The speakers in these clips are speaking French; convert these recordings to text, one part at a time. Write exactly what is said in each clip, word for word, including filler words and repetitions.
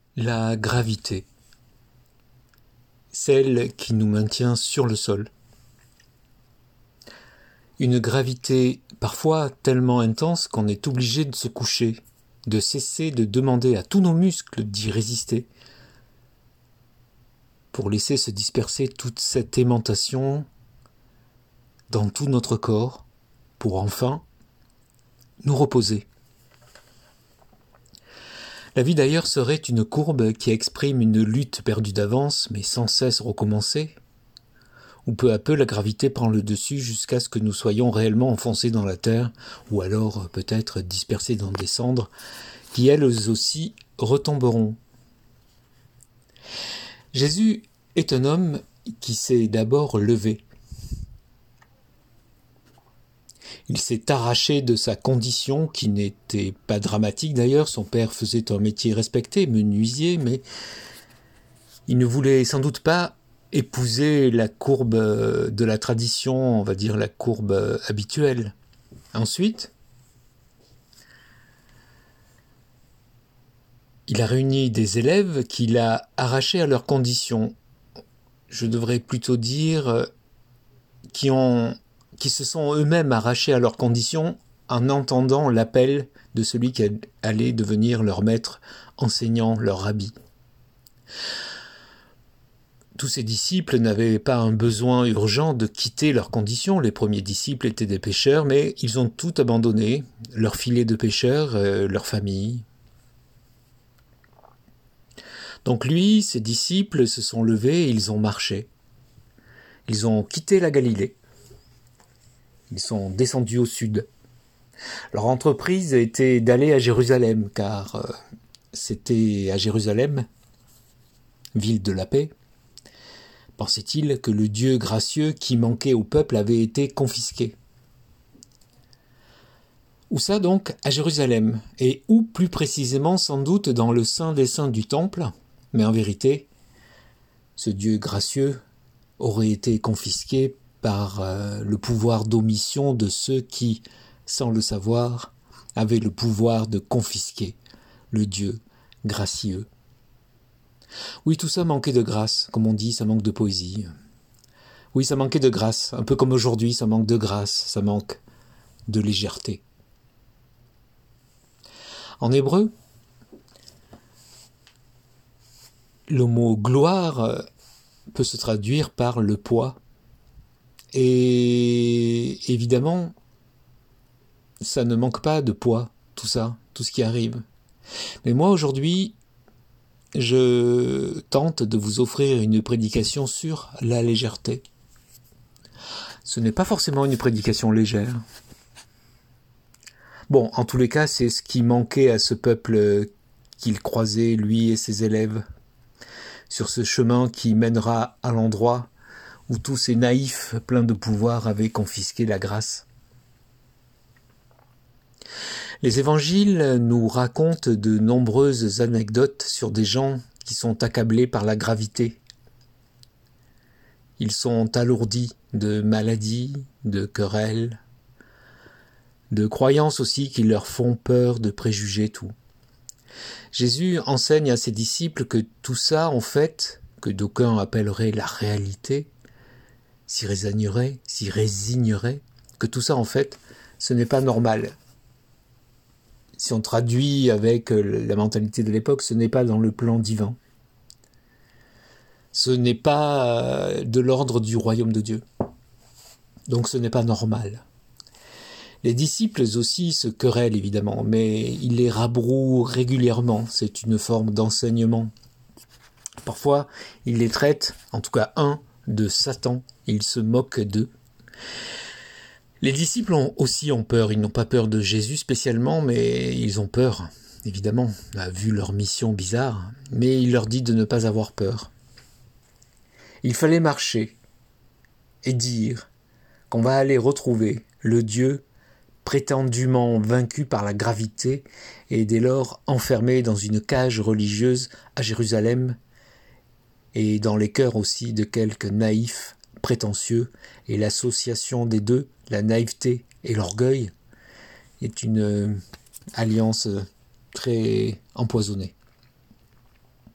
La gravité, celle qui nous maintient sur le sol. Une gravité parfois tellement intense qu'on est obligé de se coucher, de cesser de demander à tous nos muscles d'y résister, pour laisser se disperser toute cette aimantation dans tout notre corps, pour enfin nous reposer. La vie d'ailleurs serait une courbe qui exprime une lutte perdue d'avance, mais sans cesse recommencée, où peu à peu la gravité prend le dessus jusqu'à ce que nous soyons réellement enfoncés dans la terre, ou alors peut-être dispersés dans des cendres, qui elles aussi retomberont. Jésus est un homme qui s'est d'abord levé. Il s'est arraché de sa condition, qui n'était pas dramatique d'ailleurs. Son père faisait un métier respecté, menuisier, mais il ne voulait sans doute pas épouser la courbe de la tradition, on va dire la courbe habituelle. Ensuite, il a réuni des élèves qu'il a arrachés à leurs conditions. Je devrais plutôt dire qui ont qui se sont eux-mêmes arrachés à leurs conditions en entendant l'appel de celui qui allait devenir leur maître, enseignant leur rabbi. Tous ces disciples n'avaient pas un besoin urgent de quitter leurs conditions. Les premiers disciples étaient des pêcheurs, mais ils ont tout abandonné, leur filet de pêcheurs, euh, leur famille. Donc lui, ses disciples se sont levés et ils ont marché. Ils ont quitté la Galilée. Ils sont descendus au sud. Leur entreprise était d'aller à Jérusalem, car euh, c'était à Jérusalem, ville de la paix, pensait-il, que le Dieu gracieux qui manquait au peuple avait été confisqué. Où ça donc? À Jérusalem, et où plus précisément sans doute dans le Saint des Saints du Temple, mais en vérité, ce Dieu gracieux aurait été confisqué par euh, le pouvoir d'omission de ceux qui, sans le savoir, avaient le pouvoir de confisquer le Dieu gracieux. Oui, tout ça manquait de grâce, comme on dit, ça manque de poésie. Oui, ça manquait de grâce, un peu comme aujourd'hui, ça manque de grâce, ça manque de légèreté. En hébreu, le mot gloire peut se traduire par le poids. Et évidemment, ça ne manque pas de poids, tout ça, tout ce qui arrive. Mais moi, aujourd'hui, je tente de vous offrir une prédication sur la légèreté. Ce n'est pas forcément une prédication légère. Bon, en tous les cas, c'est ce qui manquait à ce peuple qu'il croisait, lui et ses élèves, sur ce chemin qui mènera à l'endroit où tous ces naïfs pleins de pouvoir avaient confisqué la grâce. Les évangiles nous racontent de nombreuses anecdotes sur des gens qui sont accablés par la gravité. Ils sont alourdis de maladies, de querelles, de croyances aussi qui leur font peur de préjuger tout. Jésus enseigne à ses disciples que tout ça, en fait, que d'aucuns appelleraient la réalité, s'y résignerait, s'y résignerait, que tout ça, en fait, ce n'est pas normal. Si on traduit avec la mentalité de l'époque, ce n'est pas dans le plan divin. Ce n'est pas de l'ordre du royaume de Dieu. Donc ce n'est pas normal. Les disciples aussi se querellent évidemment, mais ils les rabrouent régulièrement. C'est une forme d'enseignement. Parfois, ils les traitent, en tout cas un, de Satan. Ils se moquent d'eux. Les disciples ont aussi ont peur. Ils n'ont pas peur de Jésus spécialement, mais ils ont peur, évidemment, vu leur mission bizarre. Mais il leur dit de ne pas avoir peur. Il fallait marcher et dire qu'on va aller retrouver le Dieu prétendument vaincu par la gravité et dès lors enfermé dans une cage religieuse à Jérusalem et dans les cœurs aussi de quelques naïfs prétentieux, et l'association des deux, la naïveté et l'orgueil, est une alliance très empoisonnée.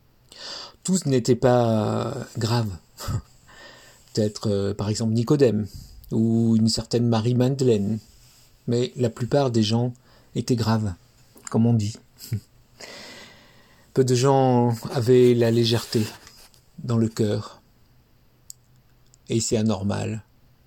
tous n'étaient pas graves. Peut-être euh, par exemple Nicodème ou une certaine Marie-Madeleine. Mais la plupart des gens étaient graves, comme on dit. Peu de gens avaient la légèreté dans le cœur. Et c'est anormal.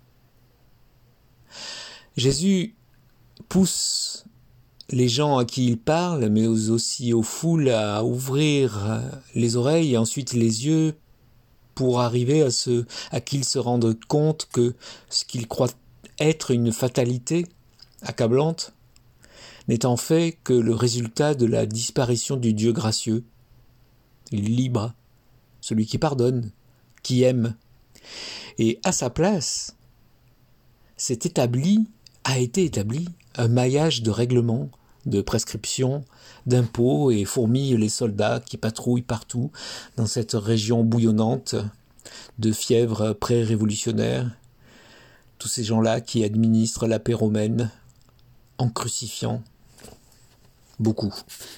Jésus pousse les gens à qui il parle, mais aussi aux foules, à ouvrir les oreilles et ensuite les yeux pour arriver à, ce, à qu'ils se rendent compte que ce qu'ils croient être une fatalité accablante n'est en fait que le résultat de la disparition du Dieu gracieux, libre, celui qui pardonne, qui aime. Et à sa place, s'est établi, a été établi, un maillage de règlements, de prescriptions, d'impôts et fourmillent les soldats qui patrouillent partout dans cette région bouillonnante de fièvre pré-révolutionnaire. Tous ces gens-là qui administrent la paix romaine en crucifiant beaucoup.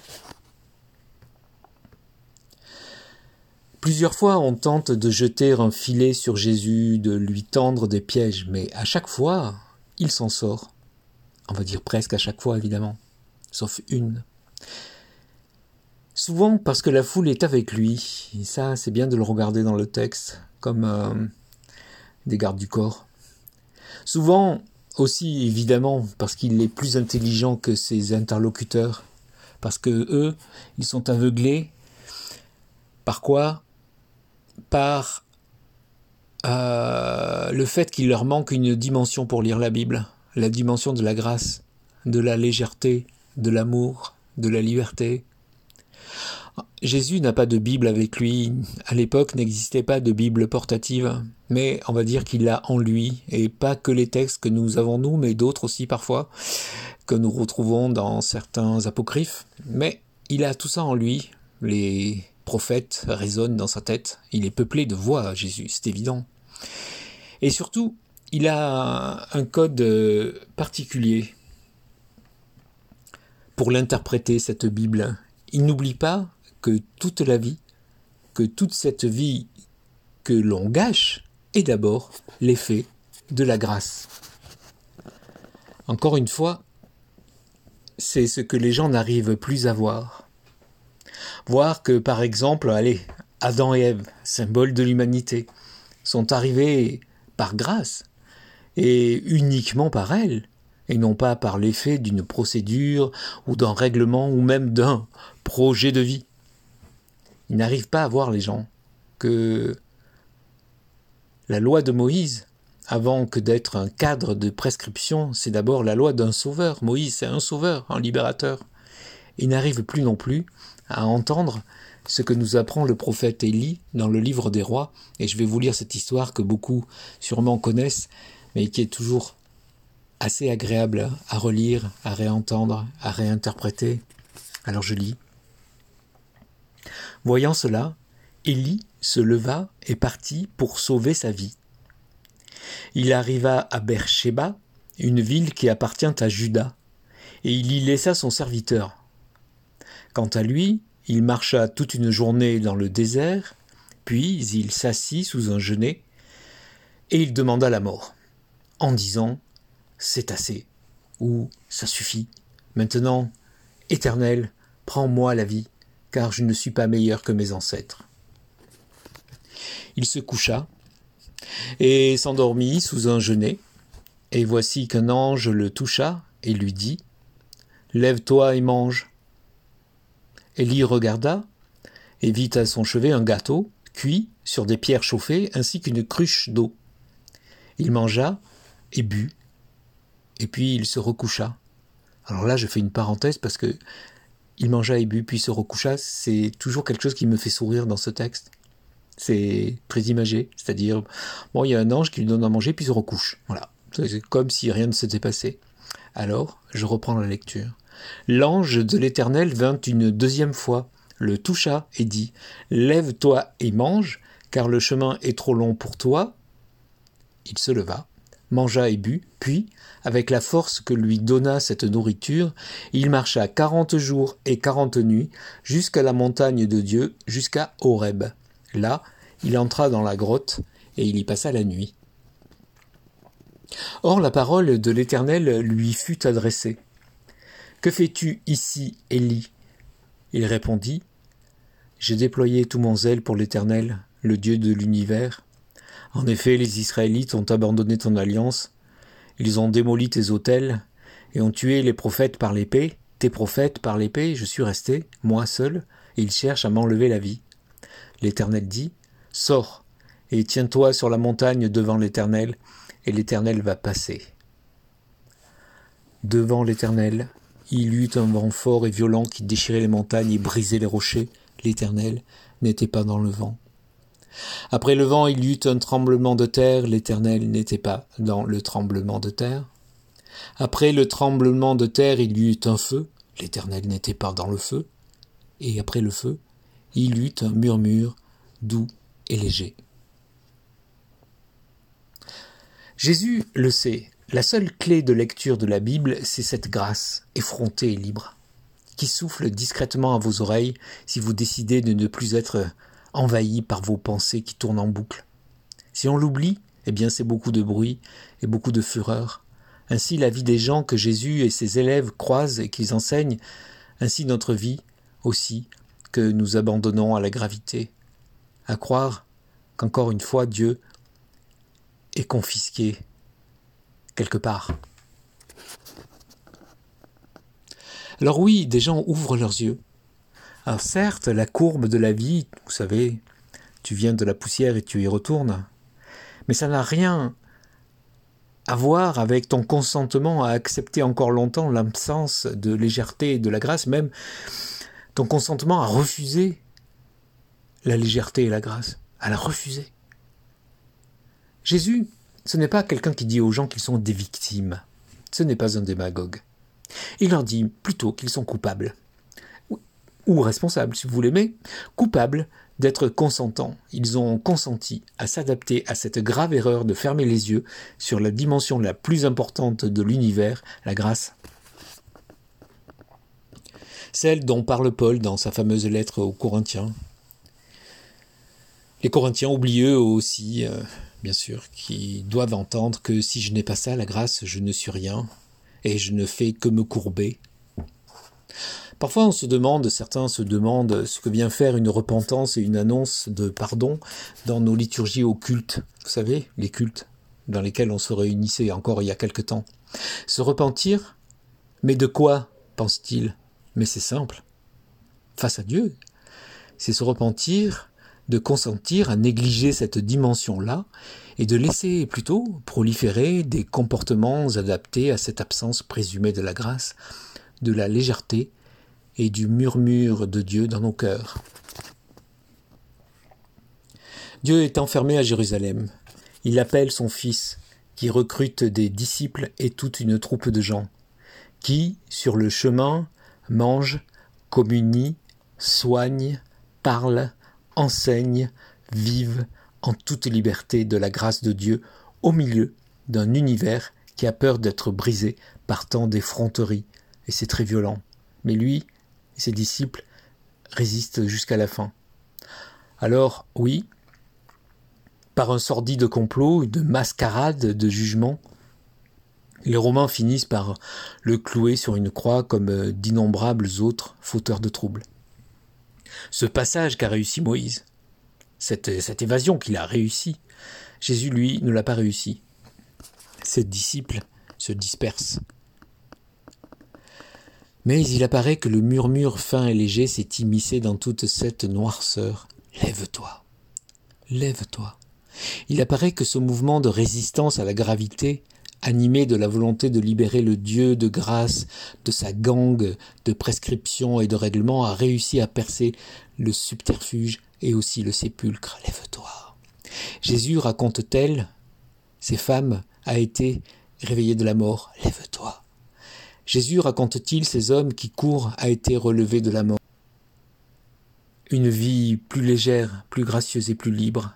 Plusieurs fois, on tente de jeter un filet sur Jésus, de lui tendre des pièges, mais à chaque fois, il s'en sort. On va dire presque à chaque fois, évidemment, sauf une. Souvent parce que la foule est avec lui, et ça, c'est bien de le regarder dans le texte, comme euh, des gardes du corps. Souvent aussi, évidemment, parce qu'il est plus intelligent que ses interlocuteurs, parce que eux, ils sont aveuglés. Par quoi ? Par euh, le fait qu'il leur manque une dimension pour lire la Bible, la dimension de la grâce, de la légèreté, de l'amour, de la liberté. Jésus n'a pas de Bible avec lui. À l'époque, n'existait pas de Bible portative, mais on va dire qu'il l'a en lui, et pas que les textes que nous avons nous, mais d'autres aussi parfois, que nous retrouvons dans certains apocryphes. Mais il a tout ça en lui. Les prophètes résonnent dans sa tête. Il est peuplé de voix, Jésus, c'est évident. Et surtout, il a un code particulier pour l'interpréter, cette Bible. Il n'oublie pas que toute la vie, que toute cette vie que l'on gâche, est d'abord l'effet de la grâce. Encore une fois, c'est ce que les gens n'arrivent plus à voir. Voir que, par exemple, allez, Adam et Ève, symbole de l'humanité, sont arrivés par grâce, et uniquement par elle, et non pas par l'effet d'une procédure, ou d'un règlement, ou même d'un projet de vie. Ils n'arrivent pas à voir, les gens, que la loi de Moïse, avant que d'être un cadre de prescription, c'est d'abord la loi d'un sauveur. Moïse, c'est un sauveur, un libérateur. Ils n'arrivent plus non plus à entendre ce que nous apprend le prophète Élie dans le livre des rois. Et je vais vous lire cette histoire que beaucoup sûrement connaissent, mais qui est toujours assez agréable à relire, à réentendre, à réinterpréter. Alors je lis. Voyant cela, Élie se leva et partit pour sauver sa vie. Il arriva à Beer-Shéba, une ville qui appartient à Juda, et il y laissa son serviteur. Quant à lui, il marcha toute une journée dans le désert, puis il s'assit sous un genêt, et il demanda la mort, en disant « C'est assez » ou « Ça suffit. Maintenant, Éternel, prends-moi la vie, car je ne suis pas meilleur que mes ancêtres. » Il se coucha et s'endormit sous un genêt, et voici qu'un ange le toucha et lui dit « Lève-toi et mange. » Élie regarda et vit à son chevet un gâteau cuit sur des pierres chauffées ainsi qu'une cruche d'eau. Il mangea et but, et puis il se recoucha. Alors là, je fais une parenthèse parce que il mangea et but, puis se recoucha, c'est toujours quelque chose qui me fait sourire dans ce texte. C'est très imagé, c'est-à-dire, bon, il y a un ange qui lui donne à manger, puis se recouche. Voilà, c'est comme si rien ne s'était passé. Alors, je reprends la lecture. L'ange de l'Éternel vint une deuxième fois, le toucha et dit « Lève-toi et mange, car le chemin est trop long pour toi. » Il se leva, mangea et but, puis, avec la force que lui donna cette nourriture, il marcha quarante jours et quarante nuits jusqu'à la montagne de Dieu, jusqu'à Horeb. Là, il entra dans la grotte et il y passa la nuit. Or la parole de l'Éternel lui fut adressée. « Que fais-tu ici, Élie » Il répondit, « J'ai déployé tout mon zèle pour l'Éternel, le Dieu de l'univers. En effet, les Israélites ont abandonné ton alliance, ils ont démoli tes autels et ont tué les prophètes par l'épée, tes prophètes par l'épée, je suis resté, moi seul, et ils cherchent à m'enlever la vie. » L'Éternel dit, « Sors et tiens-toi sur la montagne devant l'Éternel, et l'Éternel va passer. » Devant l'Éternel, il y eut un vent fort et violent qui déchirait les montagnes et brisait les rochers. L'Éternel n'était pas dans le vent. Après le vent, il y eut un tremblement de terre. L'Éternel n'était pas dans le tremblement de terre. Après le tremblement de terre, il y eut un feu. L'Éternel n'était pas dans le feu. Et après le feu, il y eut un murmure doux et léger. Jésus le sait, la seule clé de lecture de la Bible, c'est cette grâce, effrontée et libre, qui souffle discrètement à vos oreilles si vous décidez de ne plus être envahi par vos pensées qui tournent en boucle. Si on l'oublie, eh bien c'est beaucoup de bruit et beaucoup de fureur. Ainsi la vie des gens que Jésus et ses élèves croisent et qu'ils enseignent, ainsi notre vie aussi, que nous abandonnons à la gravité, à croire qu'encore une fois Dieu est confisqué quelque part. Alors oui, des gens ouvrent leurs yeux. Alors certes, la courbe de la vie, vous savez, tu viens de la poussière et tu y retournes, mais ça n'a rien à voir avec ton consentement à accepter encore longtemps l'absence de légèreté et de la grâce, même ton consentement à refuser la légèreté et la grâce, à la refuser. Jésus, ce n'est pas quelqu'un qui dit aux gens qu'ils sont des victimes. Ce n'est pas un démagogue. Il leur dit plutôt qu'ils sont coupables. Ou responsables, si vous voulez, mais coupables d'être consentants. Ils ont consenti à s'adapter à cette grave erreur de fermer les yeux sur la dimension la plus importante de l'univers, la grâce. Celle dont parle Paul dans sa fameuse lettre aux Corinthiens. Les Corinthiens oublieux aussi, euh, bien sûr, qui doivent entendre que si je n'ai pas ça, la grâce, je ne suis rien, et je ne fais que me courber. Parfois on se demande, certains se demandent ce que vient faire une repentance et une annonce de pardon dans nos liturgies occultes. Vous savez, les cultes dans lesquels on se réunissait encore il y a quelque temps. Se repentir, mais de quoi, pense-t-il? Mais c'est simple, face à Dieu. C'est se repentir de consentir à négliger cette dimension-là et de laisser plutôt proliférer des comportements adaptés à cette absence présumée de la grâce, de la légèreté et du murmure de Dieu dans nos cœurs. Dieu est enfermé à Jérusalem. Il appelle son Fils, qui recrute des disciples et toute une troupe de gens, qui, sur le chemin, mangent, communient, soignent, parlent, enseignent, vivent en toute liberté de la grâce de Dieu au milieu d'un univers qui a peur d'être brisé par tant d'effronteries. Et c'est très violent. Mais lui et ses disciples résistent jusqu'à la fin. Alors, oui, par un sordide complot, de mascarade de jugement, les Romains finissent par le clouer sur une croix comme d'innombrables autres fauteurs de troubles. Ce passage qu'a réussi Moïse, cette, cette évasion qu'il a réussi, Jésus, lui, ne l'a pas réussi. Ses disciples se dispersent. Mais il apparaît que le murmure fin et léger s'est immiscé dans toute cette noirceur. Lève-toi, lève-toi. Il apparaît que ce mouvement de résistance à la gravité, animé de la volonté de libérer le Dieu de grâce de sa gangue de prescriptions et de règlements, a réussi à percer le subterfuge et aussi le sépulcre. Lève-toi. Jésus, raconte-t-elle, ces femmes, a été réveillé de la mort. Lève-toi. Jésus, raconte-t-il, ces hommes qui courent, a été relevé de la mort. Une vie plus légère, plus gracieuse et plus libre.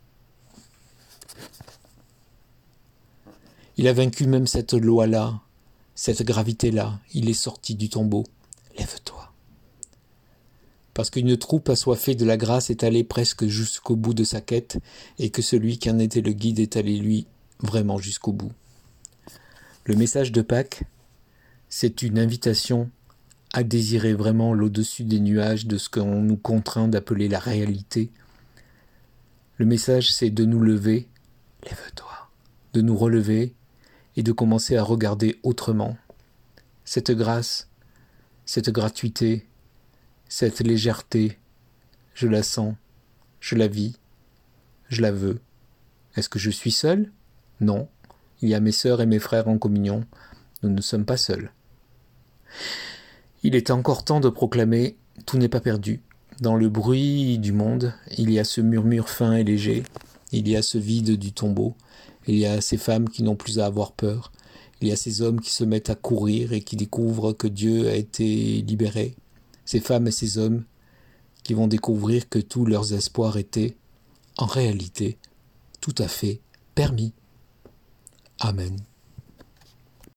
Il a vaincu même cette loi-là, cette gravité-là. Il est sorti du tombeau. Lève-toi. parce qu'une troupe assoiffée de la grâce est allée presque jusqu'au bout de sa quête, et que celui qui en était le guide est allé, lui, vraiment jusqu'au bout. Le message de Pâques, c'est une invitation à désirer vraiment l'au-dessus des nuages de ce qu'on nous contraint d'appeler la réalité. Le message, c'est de nous lever, lève-toi, de nous relever et de commencer à regarder autrement. Cette grâce, cette gratuité, cette légèreté, je la sens, je la vis, je la veux. Est-ce que je suis seul ? Non. Il y a mes sœurs et mes frères en communion. Nous ne sommes pas seuls. Il est encore temps de proclamer « Tout n'est pas perdu ». Dans le bruit du monde, il y a ce murmure fin et léger, il y a ce vide du tombeau, il y a ces femmes qui n'ont plus à avoir peur, il y a ces hommes qui se mettent à courir et qui découvrent que Dieu a été libéré, ces femmes et ces hommes qui vont découvrir que tous leurs espoirs étaient, en réalité, tout à fait permis. Amen.